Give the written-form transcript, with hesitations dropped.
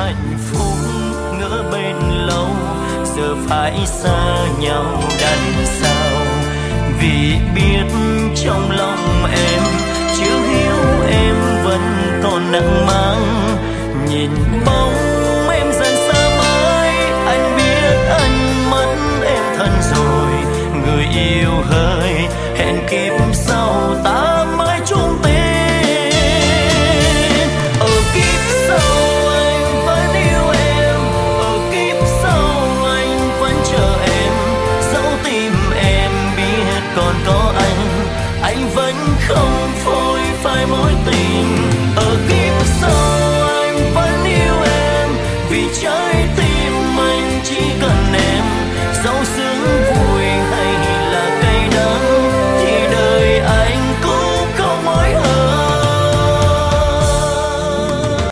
hạnh phúc ngỡ bên lâu, giờ phải xa nhau đành sao. Vì biết trong lòng em chưa hiểu em vẫn còn nặng mang. Nhìn bóng em dần xa mãi, anh biết anh mất em thân rồi. Người yêu hỡi, hẹn kiếp sau ta mãi chung tình. Ở kiếp sau anh vẫn yêu em, ở kiếp sau anh vẫn chờ em. Dẫu tim em biết còn có anh vẫn không phôi phai mối tình.